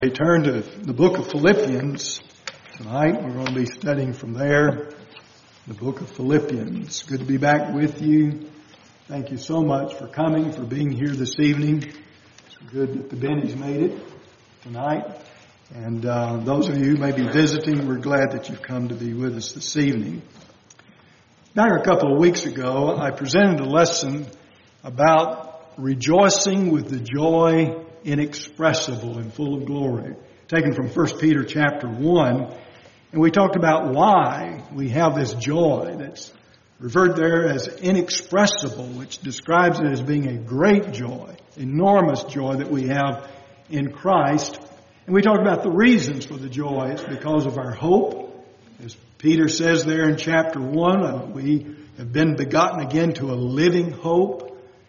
We turn to the book of Philippians tonight. We're going to be studying from there, the book of Philippians. Good to be back with you. Thank you so much for coming, for being here this evening. It's good that the Bennies made it tonight. And those of you who may be visiting, we're glad that you've come to be with us this evening. Back a couple of weeks ago, I presented a lesson about rejoicing with the joy inexpressible and full of glory, taken from 1 Peter chapter 1. And we talked about why we have this joy that's referred there as inexpressible, which describes it as being a great joy, enormous joy that we have in Christ. And we talked about the reasons for the joy. It's because of our hope. As Peter says there in chapter 1, we have been begotten again to a living hope.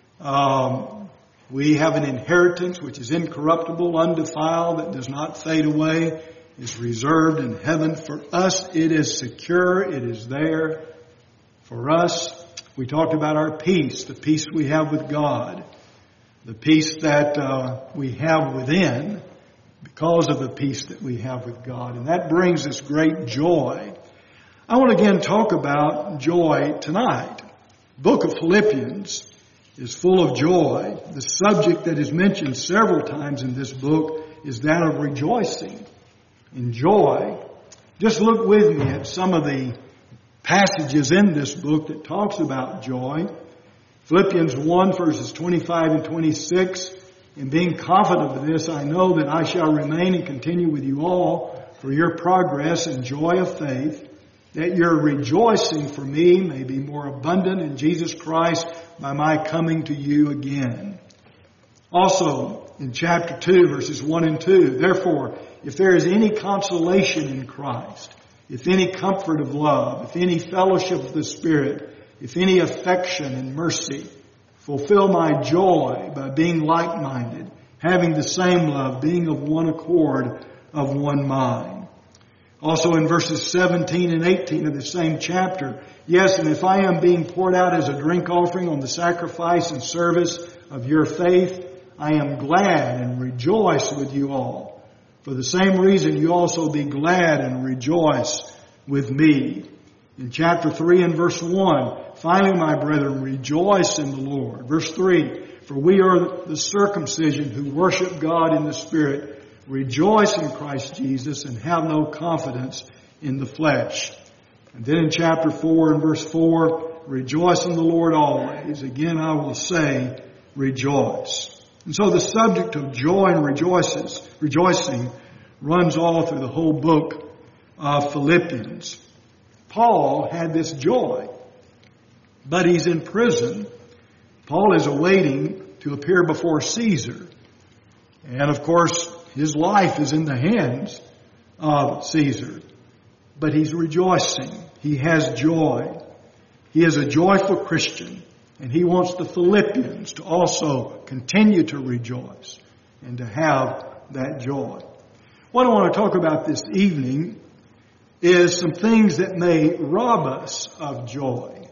We have an inheritance which is incorruptible, undefiled, that does not fade away, is reserved in heaven. For us, it is secure. It is there for us. We talked about our peace, the peace we have with God, the peace that we have within because of the peace that we have with God. And that brings us great joy. I want to again talk about joy tonight. The book of Philippians is full of joy. The subject that is mentioned several times in this book is that of rejoicing and joy. Just look with me at some of the passages in this book that talks about joy. Philippians 1 verses 25 and 26. In being confident of this, I know that I shall remain and continue with you all for your progress and joy of faith, that your rejoicing for me may be more abundant in Jesus Christ by my coming to you again. Also, in chapter 2, verses 1 and 2, therefore, if there is any consolation in Christ, if any comfort of love, if any fellowship of the Spirit, if any affection and mercy, fulfill my joy by being like-minded, having the same love, being of one accord, of one mind. Also in verses 17 and 18 of the same chapter, yes, and if I am being poured out as a drink offering on the sacrifice and service of your faith, I am glad and rejoice with you all. For the same reason, you also be glad and rejoice with me. In chapter 3 and verse 1, finally, my brethren, rejoice in the Lord. Verse 3, for we are the circumcision who worship God in the Spirit, rejoice in Christ Jesus, and have no confidence in the flesh. And then in chapter 4 and verse 4, rejoice in the Lord always. Again, I will say, rejoice. And so the subject of joy and rejoicing runs all through the whole book of Philippians. Paul had this joy, but he's in prison. Paul is awaiting to appear before Caesar. And of course, his life is in the hands of Caesar. But he's rejoicing. He has joy. He is a joyful Christian. And he wants the Philippians to also continue to rejoice and to have that joy. What I want to talk about this evening is some things that may rob us of joy.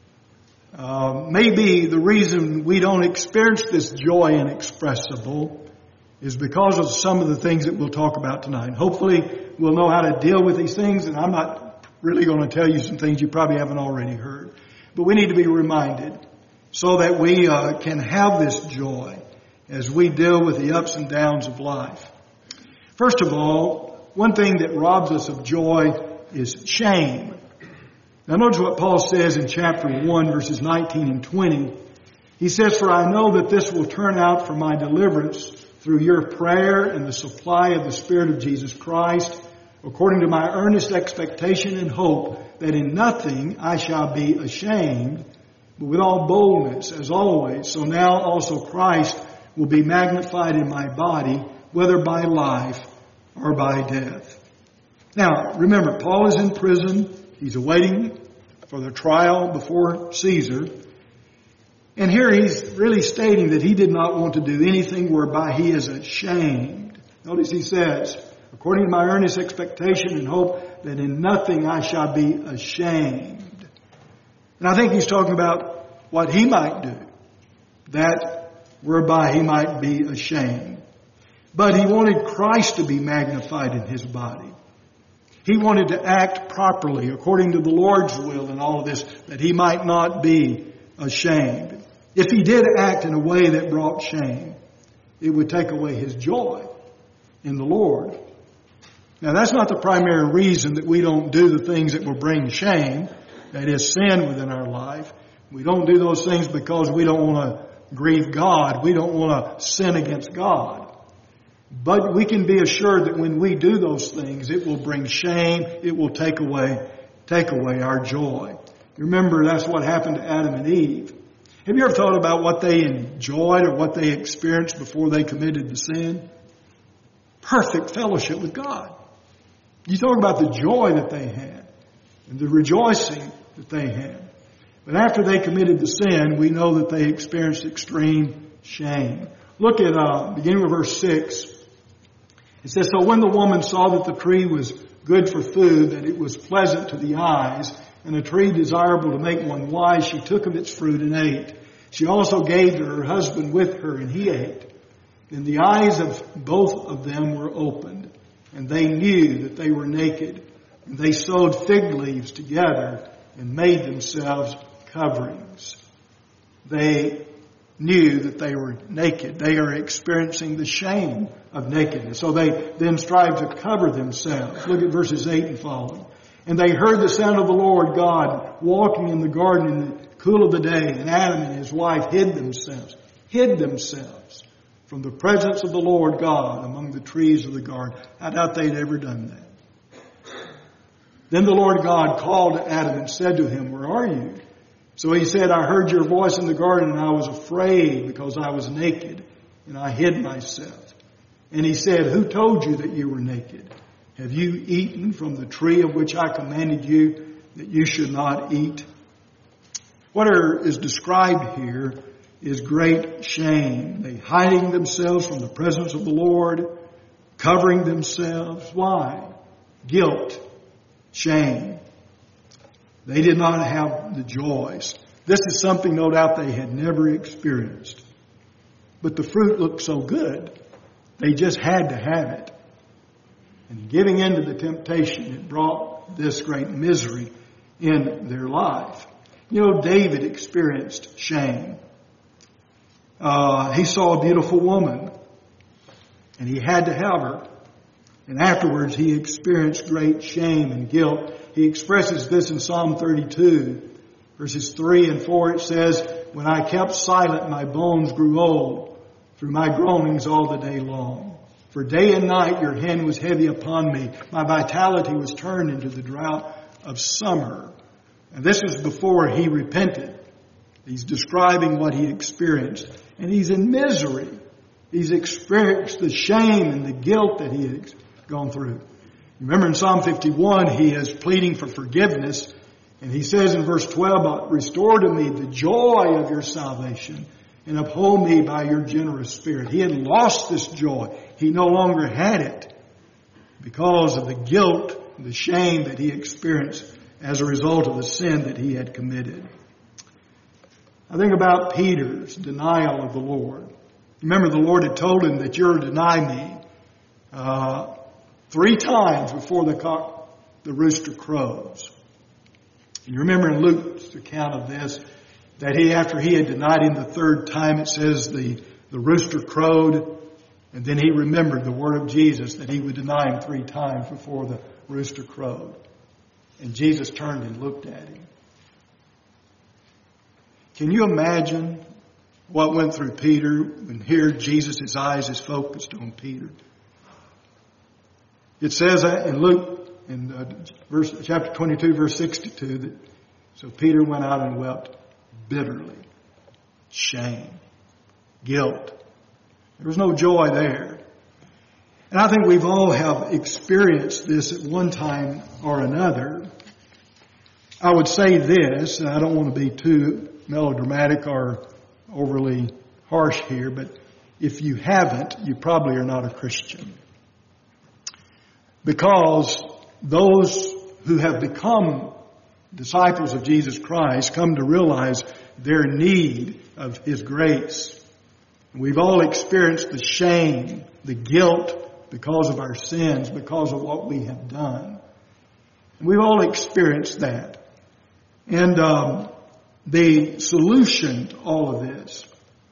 Maybe the reason we don't experience this joy inexpressible is because of some of the things that we'll talk about tonight. Hopefully we'll know how to deal with these things, and I'm not really going to tell you some things you probably haven't already heard. But we need to be reminded so that we can have this joy as we deal with the ups and downs of life. First of all, one thing that robs us of joy is shame. Now notice what Paul says in chapter 1, verses 19 and 20. He says, for I know that this will turn out for my deliverance through your prayer and the supply of the Spirit of Jesus Christ, according to my earnest expectation and hope that in nothing I shall be ashamed, but with all boldness, as always, so now also Christ will be magnified in my body, whether by life or by death. Now, remember, Paul is in prison. He's awaiting for the trial before Caesar. And here he's really stating that he did not want to do anything whereby he is ashamed. Notice he says, according to my earnest expectation and hope that in nothing I shall be ashamed. And I think he's talking about what he might do, that whereby he might be ashamed. But he wanted Christ to be magnified in his body. He wanted to act properly according to the Lord's will in all of this, that he might not be ashamed. If he did act in a way that brought shame, it would take away his joy in the Lord. Now, that's not the primary reason that we don't do the things that will bring shame, that is sin within our life. We don't do those things because we don't want to grieve God. We don't want to sin against God. But we can be assured that when we do those things, it will bring shame. It will take away our joy. Remember, that's what happened to Adam and Eve. Have you ever thought about what they enjoyed or what they experienced before they committed the sin? Perfect fellowship with God. You talk about the joy that they had and the rejoicing that they had. But after they committed the sin, we know that they experienced extreme shame. Look at beginning with verse 6. It says, "So when the woman saw that the tree was good for food, that it was pleasant to the eyes, and a tree desirable to make one wise, she took of its fruit and ate. She also gave to her husband with her, and he ate. Then the eyes of both of them were opened, and they knew that they were naked. And they sewed fig leaves together and made themselves coverings." They knew that they were naked. They are experiencing the shame of nakedness. So they then strive to cover themselves. Look at verses 8 and following. "And they heard the sound of the Lord God walking in the garden in the cool of the day. And Adam and his wife hid themselves from the presence of the Lord God among the trees of the garden." I doubt they'd ever done that. "Then the Lord God called to Adam and said to him, 'Where are you?' So he said, 'I heard your voice in the garden, and I was afraid because I was naked, and I hid myself.' And he said, 'Who told you that you were naked? Have you eaten from the tree of which I commanded you that you should not eat?'" What is described here is great shame. They hiding themselves from the presence of the Lord, covering themselves. Why? Guilt, shame. They did not have the joys. This is something no doubt they had never experienced. But the fruit looked so good, they just had to have it. And giving in to the temptation, it brought this great misery in their life. You know, David experienced shame. He saw a beautiful woman, and he had to have her. And afterwards, he experienced great shame and guilt. He expresses this in Psalm 32, verses 3 and 4. It says, "When I kept silent, my bones grew old through my groanings all the day long. For day and night your hand was heavy upon me. My vitality was turned into the drought of summer." And this is before he repented. He's describing what he experienced. And he's in misery. He's experienced the shame and the guilt that he has gone through. Remember in Psalm 51, he is pleading for forgiveness. And he says in verse 12, "Restore to me the joy of your salvation and uphold me by your generous spirit." He had lost this joy. He no longer had it because of the guilt, the shame that he experienced as a result of the sin that he had committed. I think about Peter's denial of the Lord. Remember, the Lord had told him that you're to deny me 3 times before the rooster crows. And you remember in Luke's account of this, that after he had denied him the 3rd time, it says the rooster crowed, and then he remembered the word of Jesus that he would deny him 3 times before the rooster crowed. And Jesus turned and looked at him. Can you imagine what went through Peter when here Jesus' eyes is focused on Peter? It says in Luke, in chapter 22, verse 62, that so Peter went out and wept bitterly. Shame. Guilt. There was no joy there. And I think we've all have experienced this at one time or another. I would say this, and I don't want to be too melodramatic or overly harsh here, but if you haven't, you probably are not a Christian. Because those who have become disciples of Jesus Christ come to realize their need of His grace. We've all experienced the shame, the guilt because of our sins, because of what we have done. We've all experienced that. And the solution to all of this,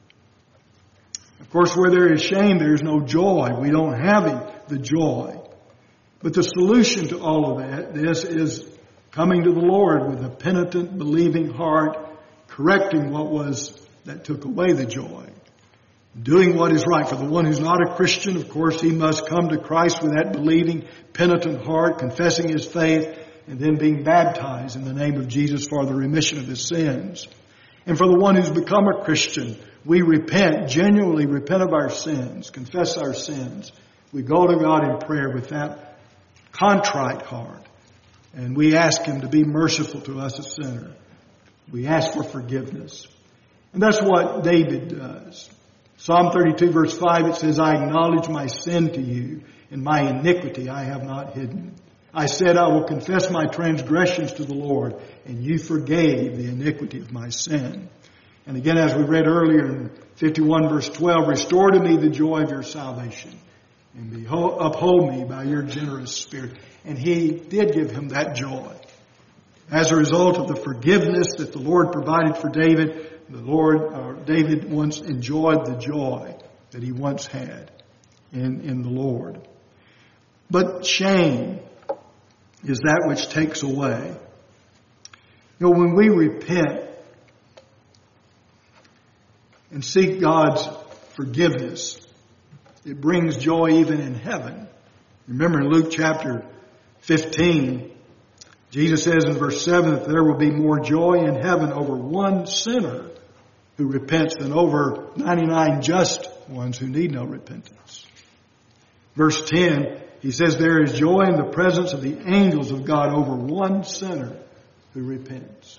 of course, where there is shame, there is no joy. We don't have the joy. But the solution to all of this is coming to the Lord with a penitent, believing heart, correcting what was that took away the joy. Doing what is right. For the one who's not a Christian, of course, he must come to Christ with that believing, penitent heart, confessing his faith, and then being baptized in the name of Jesus for the remission of his sins. And for the one who's become a Christian, we repent, genuinely repent of our sins, confess our sins. We go to God in prayer with that contrite heart. And we ask him to be merciful to us, a sinner. We ask for forgiveness. And that's what David does. Psalm 32 verse 5, it says, I acknowledge my sin to you, and my iniquity I have not hidden. I said, I will confess my transgressions to the Lord, and you forgave the iniquity of my sin. And again, as we read earlier in 51 verse 12, restore to me the joy of your salvation, and uphold me by your generous spirit. And he did give him that joy. As a result of the forgiveness that the Lord provided for David, David once enjoyed the joy that he once had in the Lord. But shame is that which takes away. You know, when we repent and seek God's forgiveness, it brings joy even in heaven. Remember in Luke chapter 15, Jesus says in verse 7 that there will be more joy in heaven over one sinner who repents than over 99 just ones who need no repentance. Verse 10, he says there is joy in the presence of the angels of God over one sinner who repents.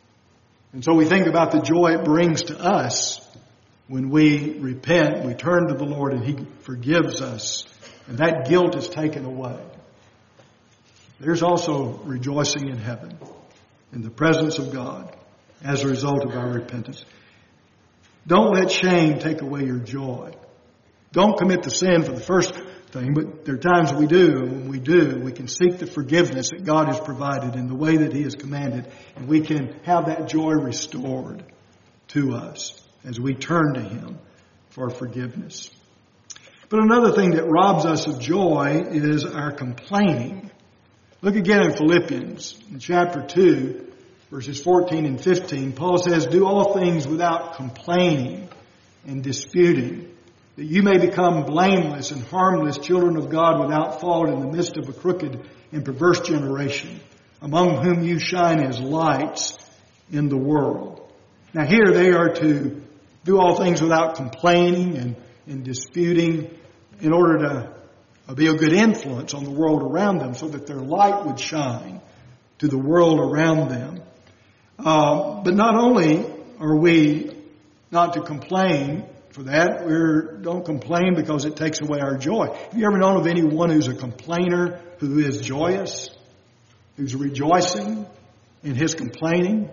And so we think about the joy it brings to us when we repent, we turn to the Lord and he forgives us. And that guilt is taken away. There's also rejoicing in heaven, in the presence of God, as a result of our repentance. Don't let shame take away your joy. Don't commit the sin for the first thing, but there are times we do, and when we do, we can seek the forgiveness that God has provided in the way that he has commanded, and we can have that joy restored to us as we turn to him for forgiveness. But another thing that robs us of joy is our complaining. Look again in Philippians in chapter 2, verses 14 and 15. Paul says, do all things without complaining and disputing, that you may become blameless and harmless children of God without fault in the midst of a crooked and perverse generation, among whom you shine as lights in the world. Now here they are to do all things without complaining and disputing in order to be a good influence on the world around them so that their light would shine to the world around them. But not only are we not to complain for that, we don't complain because it takes away our joy. Have you ever known of anyone who's a complainer who is joyous, who's rejoicing in his complaining?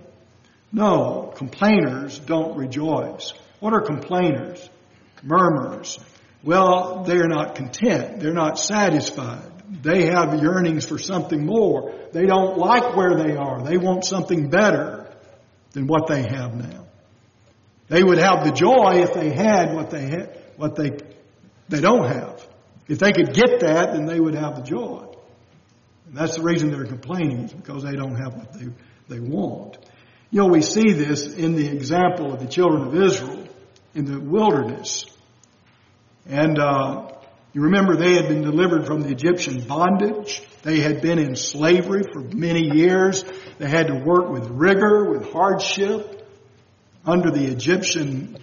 No, complainers don't rejoice. What are complainers? Murmurers. Well, they are not content. They're not satisfied. They have yearnings for something more. They don't like where they are. They want something better than what they have now. They would have the joy if they had what they don't have. If they could get that, then they would have the joy. And that's the reason they're complaining, is because they don't have what they want. You know, we see this in the example of the children of Israel in the wilderness. And you remember they had been delivered from the Egyptian bondage. They had been in slavery for many years. They had to work with rigor, with hardship, under the Egyptian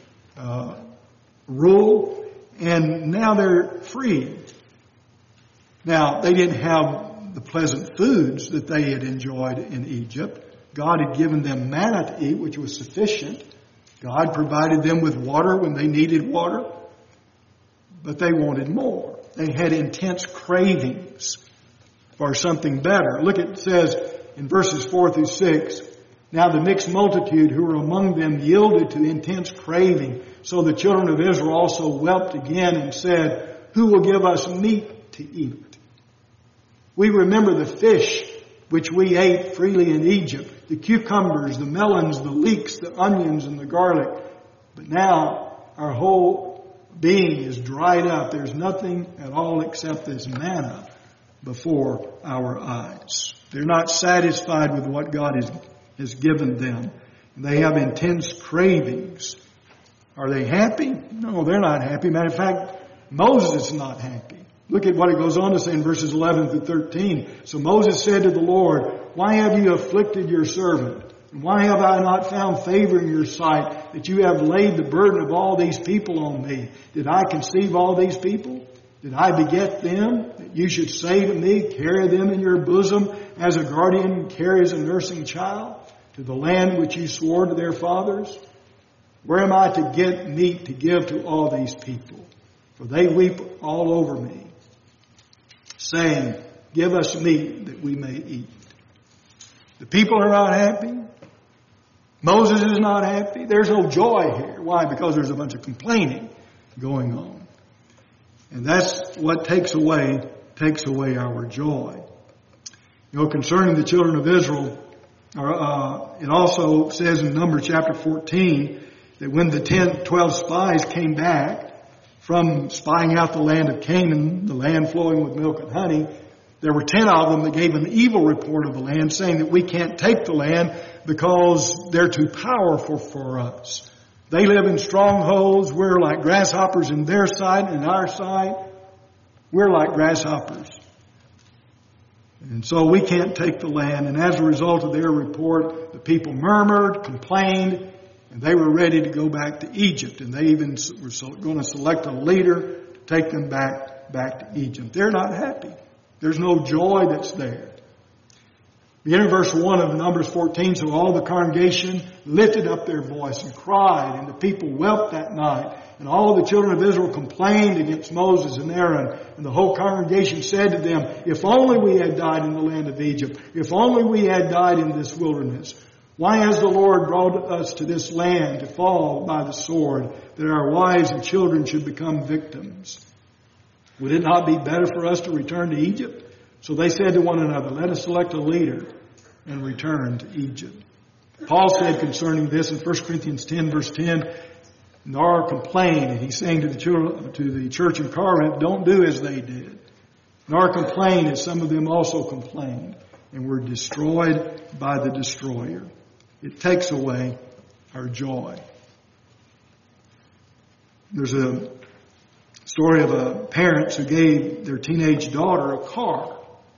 rule. And now they're free. Now, they didn't have the pleasant foods that they had enjoyed in Egypt. God had given them manna to eat, which was sufficient. God provided them with water when they needed water. But they wanted more. They had intense cravings for something better. Look, it says in verses 4 through 6, now the mixed multitude who were among them yielded to intense craving So the children of Israel also wept again and said, "Who will give us meat to eat?" We remember the fish which we ate freely in Egypt, the cucumbers, the melons, the leeks, the onions, and the garlic. But now our whole being is dried up. There's nothing at all except this manna before our eyes. They're not satisfied with what God has given them. They have intense cravings. Are they happy? No, they're not happy. Matter of fact, Moses is not happy. Look at what it goes on to say in verses 11 through 13. So Moses said to the Lord, "Why have you afflicted your servant? And why have I not found favor in your sight that you have laid the burden of all these people on me? Did I conceive all these people? Did I beget them, that you should say to me, carry them in your bosom as a guardian carries a nursing child to the land which you swore to their fathers? Where am I to get meat to give to all these people? For they weep all over me, saying, give us meat that we may eat." The people are not happy. Moses is not happy. There's no joy here. Why? Because there's a bunch of complaining going on. And that's what takes away our joy. You know, concerning the children of Israel, it also says in Numbers chapter 14 that when the 12 spies came back from spying out the land of Canaan, the land flowing with milk and honey, there were 10 of them that gave an evil report of the land, saying that we can't take the land because they're too powerful for us. They live in strongholds. We're like grasshoppers in their sight and our sight. We're like grasshoppers. And so we can't take the land. And as a result of their report, the people murmured, complained, and they were ready to go back to Egypt. And they even were going to select a leader to take them back to Egypt. They're not happy. There's no joy that's there. Beginning verse 1 of Numbers 14, so all the congregation lifted up their voice and cried, and the people wept that night. And all the children of Israel complained against Moses and Aaron. And the whole congregation said to them, "If only we had died in the land of Egypt. If only we had died in this wilderness. Why has the Lord brought us to this land to fall by the sword, that our wives and children should become victims? Would it not be better for us to return to Egypt?" So they said to one another, "Let us select a leader and return to Egypt." Paul said concerning this in 1 Corinthians 10 verse 10, nor complain. And he's saying to the church in Corinth, don't do as they did. Nor complain as some of them also complained and were destroyed by the destroyer. It takes away our joy. There's a story of parents who gave their teenage daughter a car.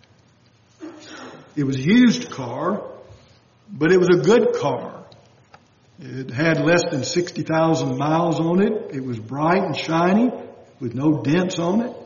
It was a used car, but it was a good car. It had less than 60,000 miles on it. It was bright and shiny with no dents on it.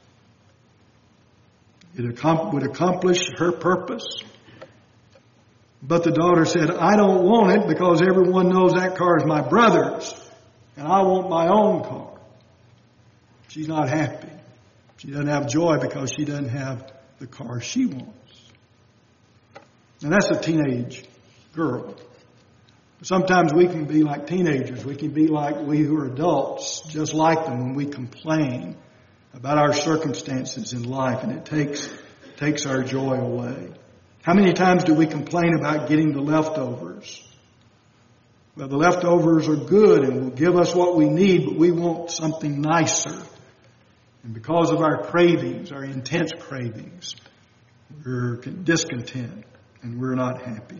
It would accomplish her purpose. But the daughter said, "I don't want it because everyone knows that car is my brother's, and I want my own car." She's not happy. She doesn't have joy because she doesn't have the car she wants. And that's a teenage girl. Sometimes we can be like teenagers. We can be like we who are adults, just like them when we complain about our circumstances in life, and it takes our joy away. How many times do we complain about getting the leftovers? Well, the leftovers are good and will give us what we need, but we want something nicer. And because of our cravings, our intense cravings, we're discontent and we're not happy.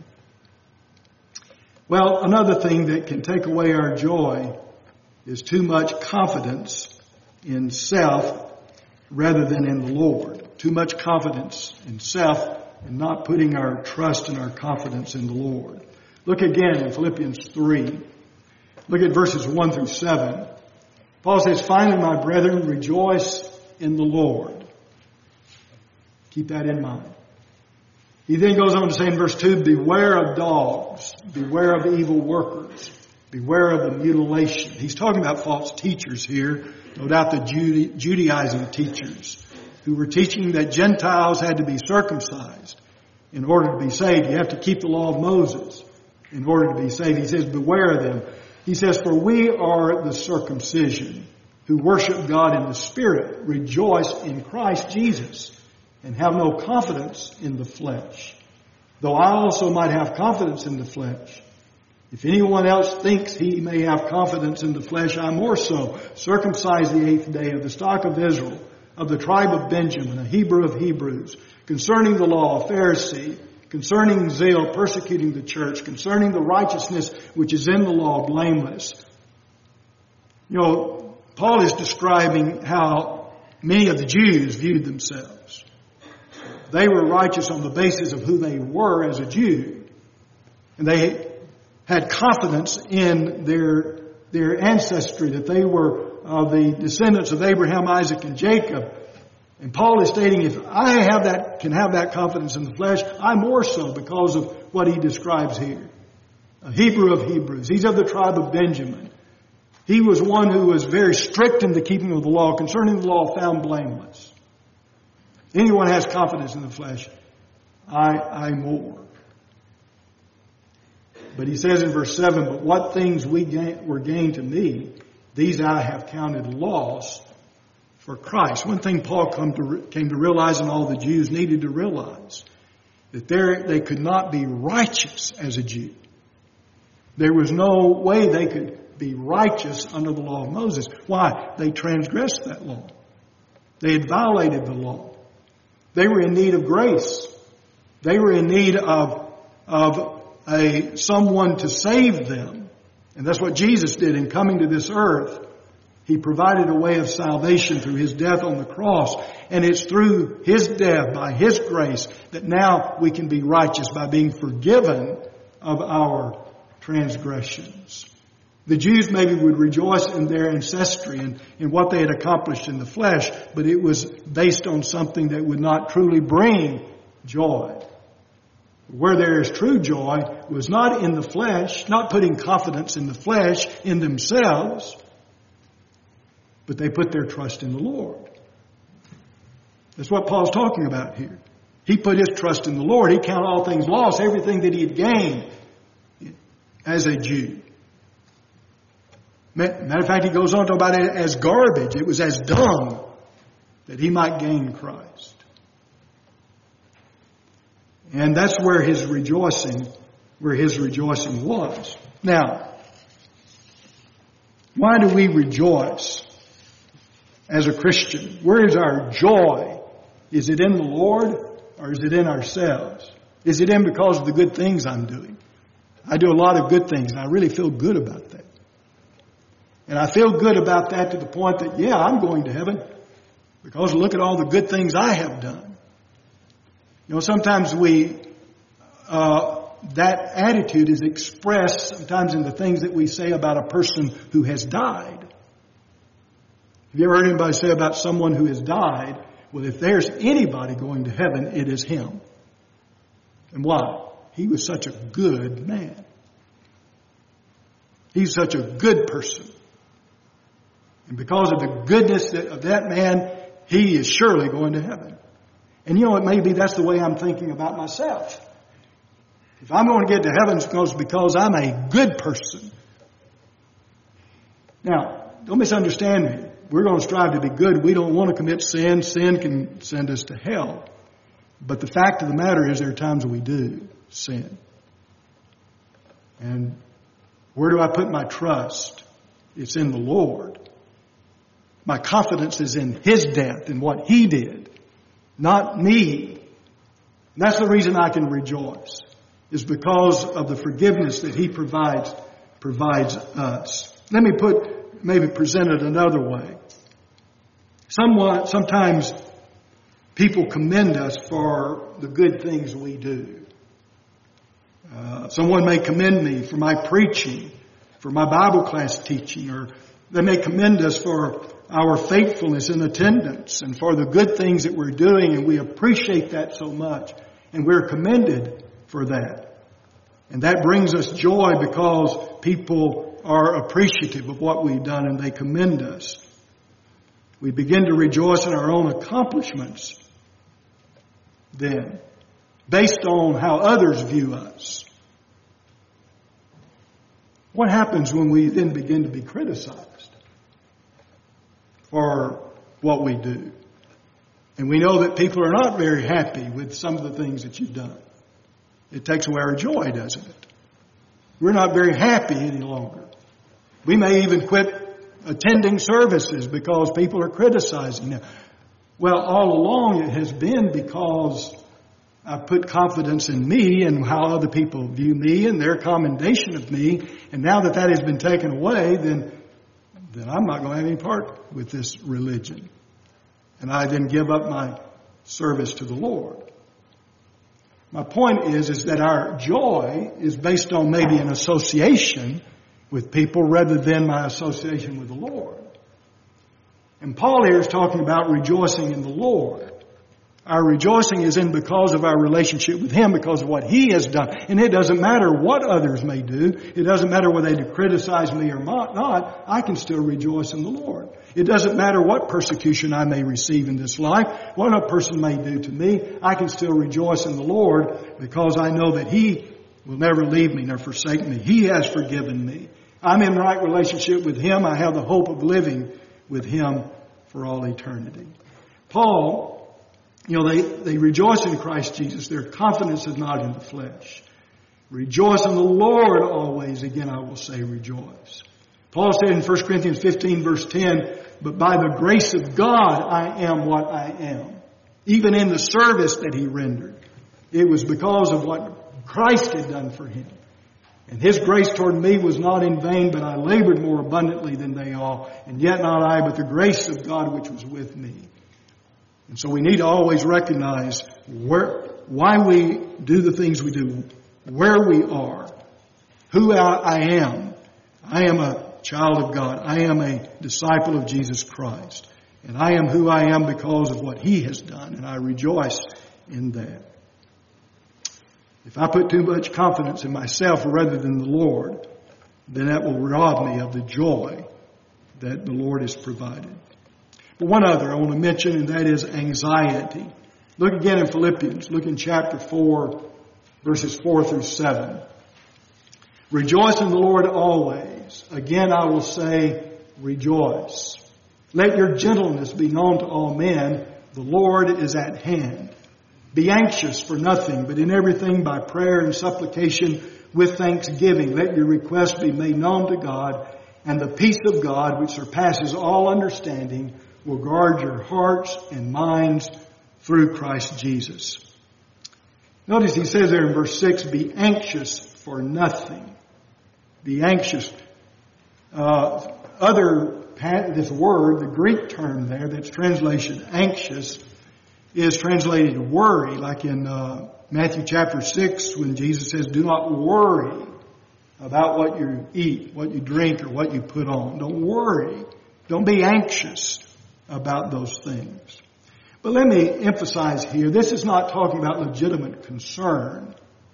Well, another thing that can take away our joy is too much confidence in self rather than in the Lord. Too much confidence in self and not putting our trust and our confidence in the Lord. Look again in Philippians 3. Look at verses 1 through 7. Paul says, "Finally, my brethren, rejoice in the Lord." Keep that in mind. He then goes on to say in verse 2, "Beware of dogs, beware of evil workers, beware of the mutilation." He's talking about false teachers here, no doubt the Judaizing teachers, who were teaching that Gentiles had to be circumcised in order to be saved. You have to keep the law of Moses in order to be saved. He says, beware of them. He says, "For we are the circumcision who worship God in the Spirit, rejoice in Christ Jesus, and have no confidence in the flesh. Though I also might have confidence in the flesh. If anyone else thinks he may have confidence in the flesh, I more so. Circumcised the 8th day, of the stock of Israel, of the tribe of Benjamin, a Hebrew of Hebrews, concerning the law, a Pharisee, concerning zeal, persecuting the church, concerning the righteousness which is in the law, blameless." You know, Paul is describing how many of the Jews viewed themselves. They were righteous on the basis of who they were as a Jew. And they had confidence in their ancestry, that they were the descendants of Abraham, Isaac, and Jacob. And Paul is stating, if I can have that confidence in the flesh, I more so because of what he describes here. A Hebrew of Hebrews. He's of the tribe of Benjamin. He was one who was very strict in the keeping of the law, concerning the law found blameless. Anyone has confidence in the flesh, I more. But he says in verse 7, "But what things were gained to me, these I have counted loss for Christ." One thing Paul came to realize, and all the Jews needed to realize, that they could not be righteous as a Jew. There was no way they could be righteous under the law of Moses. Why? They transgressed that law. They had violated the law. They were in need of grace. They were in need of someone to save them. And that's what Jesus did in coming to this earth. He provided a way of salvation through His death on the cross. And it's through His death, by His grace, that now we can be righteous by being forgiven of our transgressions. The Jews maybe would rejoice in their ancestry and in what they had accomplished in the flesh, but it was based on something that would not truly bring joy. Where there is true joy was not in the flesh, not putting confidence in the flesh, in themselves, but they put their trust in the Lord. That's what Paul's talking about here. He put his trust in the Lord. He counted all things lost, everything that he had gained as a Jew. Matter of fact, he goes on to talk about it as garbage. It was as dung that he might gain Christ. And that's where his rejoicing was. Now, why do we rejoice as a Christian? Where is our joy? Is it in the Lord or is it in ourselves? Is it in because of the good things I'm doing? I do a lot of good things and I really feel good about that. And I feel good about that to the point that, yeah, I'm going to heaven because look at all the good things I have done. You know, sometimes that attitude is expressed sometimes in the things that we say about a person who has died. Have you ever heard anybody say about someone who has died, well, if there's anybody going to heaven, it is him. And why? He was such a good man. He's such a good person. And because of the goodness of that man, he is surely going to heaven. And you know what, maybe that's the way I'm thinking about myself. If I'm going to get to heaven, it's because I'm a good person. Now, don't misunderstand me. We're going to strive to be good. We don't want to commit sin. Sin can send us to hell. But the fact of the matter is there are times we do sin. And where do I put my trust? It's in the Lord. My confidence is in His death and what He did, not me. And that's the reason I can rejoice, is because of the forgiveness that He provides us. Let me maybe present it another way. Sometimes people commend us for the good things we do. Someone may commend me for my preaching, for my Bible class teaching, or they may commend us for our faithfulness in attendance and for the good things that we're doing, and we appreciate that so much, and we're commended for that. And that brings us joy because people are appreciative of what we've done and they commend us. We begin to rejoice in our own accomplishments then, based on how others view us. What happens when we then begin to be criticized for what we do? And we know that people are not very happy with some of the things that you've done. It takes away our joy, doesn't it? We're not very happy any longer. We may even quit attending services because people are criticizing them. Well, all along it has been because I put confidence in me and how other people view me and their commendation of me. And now that that has been taken away, then I'm not going to have any part with this religion. And I then give up my service to the Lord. My point is that our joy is based on maybe an association with people rather than my association with the Lord. And Paul here is talking about rejoicing in the Lord. Our rejoicing is in because of our relationship with Him, because of what He has done. And it doesn't matter what others may do. It doesn't matter whether they criticize me or not. I can still rejoice in the Lord. It doesn't matter what persecution I may receive in this life, what a person may do to me. I can still rejoice in the Lord because I know that He will never leave me nor forsake me. He has forgiven me. I'm in right relationship with Him. I have the hope of living with Him for all eternity. Paul, they rejoice in Christ Jesus. Their confidence is not in the flesh. Rejoice in the Lord always. Again, I will say rejoice. Paul said in 1 Corinthians 15 verse 10, but by the grace of God I am what I am. Even in the service that He rendered, it was because of what Christ had done for Him. And His grace toward me was not in vain, but I labored more abundantly than they all. And yet not I, but the grace of God which was with me. And so we need to always recognize why we do the things we do, where we are, who I am. I am a child of God. I am a disciple of Jesus Christ. And I am who I am because of what He has done. And I rejoice in that. If I put too much confidence in myself rather than the Lord, then that will rob me of the joy that the Lord has provided. But one other I want to mention, and that is anxiety. Look again in Philippians. Look in chapter 4, verses 4 through 7. Rejoice in the Lord always. Again, I will say, rejoice. Let your gentleness be known to all men. The Lord is at hand. Be anxious for nothing, but in everything by prayer and supplication with thanksgiving. Let your requests be made known to God, and the peace of God, which surpasses all understanding, will guard your hearts and minds through Christ Jesus. Notice he says there in verse 6, be anxious for nothing. Be anxious. This word, the Greek term there that's translation anxious, is translated worry, like in Matthew chapter 6 when Jesus says, do not worry about what you eat, what you drink, or what you put on. Don't worry. Don't be anxious about those things. But let me emphasize here, this is not talking about legitimate concern.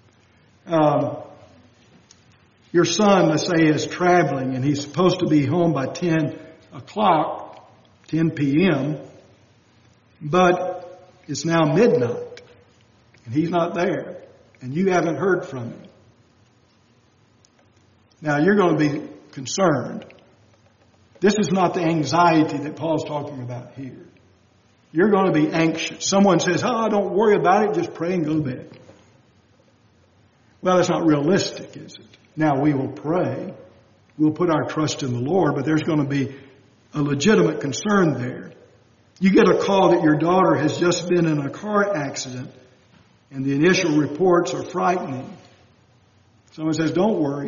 Your son, let's say, is traveling and he's supposed to be home by 10 o'clock, 10 p.m., but it's now midnight and he's not there and you haven't heard from him. Now you're going to be concerned. This is not the anxiety that Paul's talking about here. You're going to be anxious. Someone says, don't worry about it, just pray and go to bed. Well, that's not realistic, is it? Now, we will pray. We'll put our trust in the Lord, but there's going to be a legitimate concern there. You get a call that your daughter has just been in a car accident, and the initial reports are frightening. Someone says, don't worry.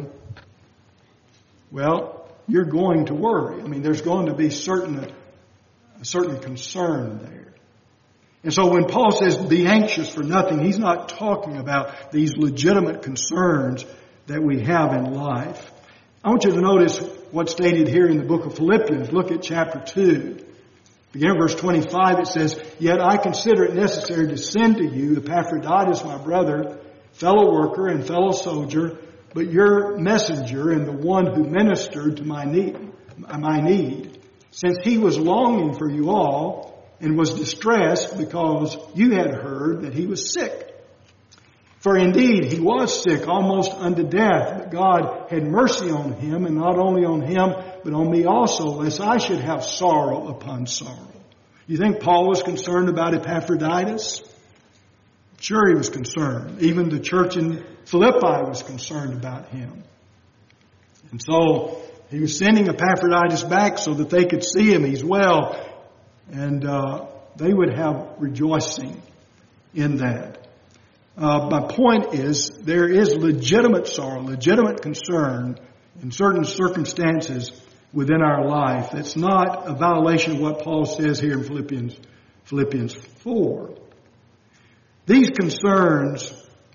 Well, you're going to worry. I mean, there's going to be a certain concern there. And so when Paul says be anxious for nothing, he's not talking about these legitimate concerns that we have in life. I want you to notice what's stated here in the book of Philippians. Look at chapter 2. Beginning verse 25, it says, yet I consider it necessary to send to you Epaphroditus, my brother, fellow worker and fellow soldier, but your messenger and the one who ministered to my need, since he was longing for you all and was distressed because you had heard that he was sick. For indeed, he was sick, almost unto death, but God had mercy on him, and not only on him, but on me also, lest I should have sorrow upon sorrow. You think Paul was concerned about Epaphroditus? Sure, he was concerned. Even the church in Philippi was concerned about him. And so he was sending Epaphroditus back so that they could see him. He's well. And they would have rejoicing in that. My point is, there is legitimate sorrow, legitimate concern in certain circumstances within our life. That's not a violation of what Paul says here in Philippians 4. These concerns,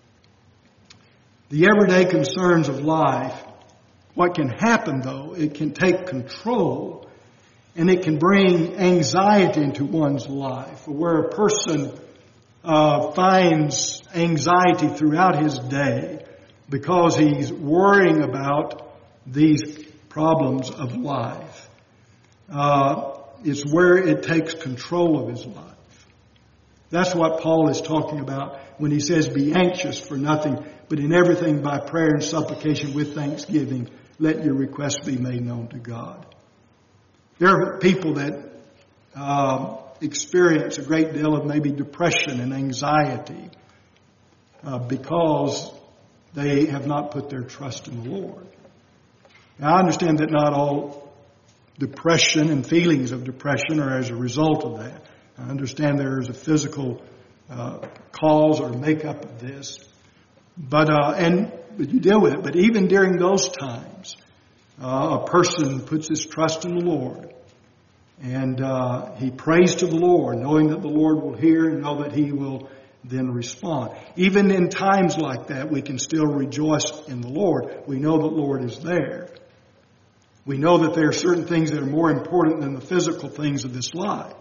the everyday concerns of life, what can happen though, it can take control and it can bring anxiety into one's life, where a person finds anxiety throughout his day because he's worrying about these problems of life. It's where it takes control of his life. That's what Paul is talking about when he says, be anxious for nothing, but in everything by prayer and supplication with thanksgiving, let your requests be made known to God. There are people that experience a great deal of maybe depression and anxiety because they have not put their trust in the Lord. Now, I understand that not all depression and feelings of depression are as a result of that. I understand there is a physical cause or makeup of this, but you deal with it. But even during those times, a person puts his trust in the Lord, and he prays to the Lord, knowing that the Lord will hear and know that He will then respond. Even in times like that, we can still rejoice in the Lord. We know that the Lord is there. We know that there are certain things that are more important than the physical things of this life.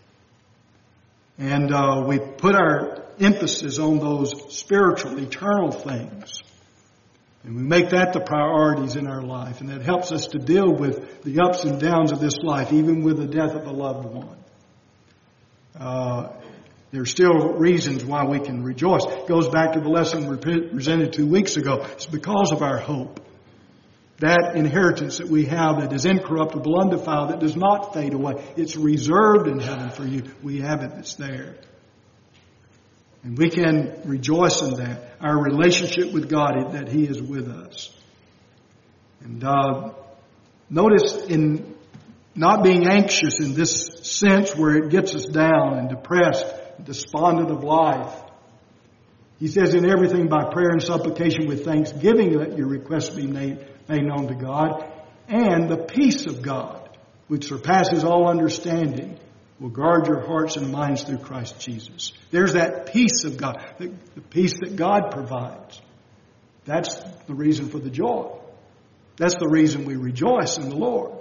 And we put our emphasis on those spiritual, eternal things. And we make that the priorities in our life. And that helps us to deal with the ups and downs of this life, even with the death of a loved one. There are still reasons why we can rejoice. It goes back to the lesson we presented 2 weeks ago. It's because of our hope. That inheritance that we have that is incorruptible, undefiled, that does not fade away. It's reserved in heaven for you. We have it. It's there. And we can rejoice in that. Our relationship with God, that He is with us. And notice in not being anxious in this sense where it gets us down and depressed, despondent of life. He says, in everything by prayer and supplication with thanksgiving, let your requests be made known to God. And the peace of God, which surpasses all understanding, will guard your hearts and minds through Christ Jesus. There's that peace of God, the peace that God provides. That's the reason for the joy. That's the reason we rejoice in the Lord.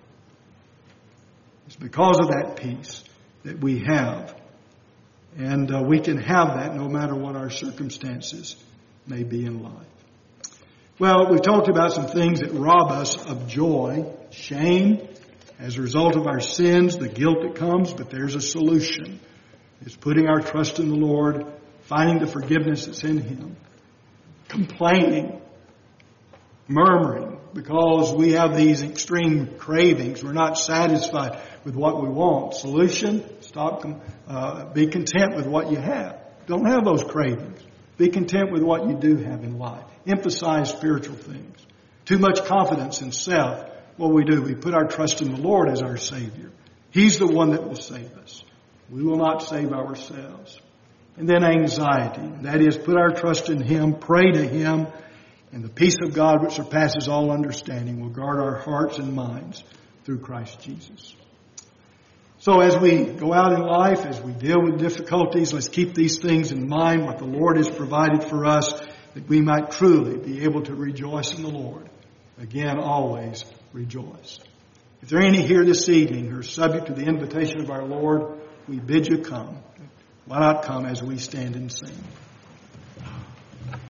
It's because of that peace that we have. And we can have that no matter what our circumstances may be in life. Well, we've talked about some things that rob us of joy, shame, as a result of our sins, the guilt that comes, but there's a solution. It's putting our trust in the Lord, finding the forgiveness that's in Him, complaining, murmuring, because we have these extreme cravings. We're not satisfied with what we want. Solution, be content with what you have. Don't have those cravings. Be content with what you do have in life. Emphasize spiritual things. Too much confidence in self. What we do, we put our trust in the Lord as our Savior. He's the one that will save us. We will not save ourselves. And then anxiety. That is, put our trust in Him, pray to Him, and the peace of God which surpasses all understanding will guard our hearts and minds through Christ Jesus. So as we go out in life, as we deal with difficulties, let's keep these things in mind, what the Lord has provided for us, that we might truly be able to rejoice in the Lord. Again, always rejoice. If there are any here this evening who are subject to the invitation of our Lord, we bid you come. Why not come as we stand and sing?